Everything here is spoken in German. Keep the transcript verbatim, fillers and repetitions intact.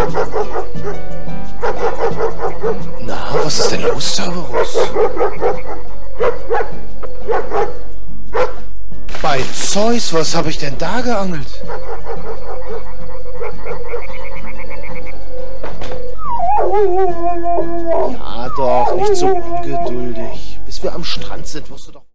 Na, was ist denn los, Cerberus? Bei Zeus, was habe ich denn da geangelt? Ja doch, nicht so ungeduldig. Bis wir am Strand sind, wirst du doch...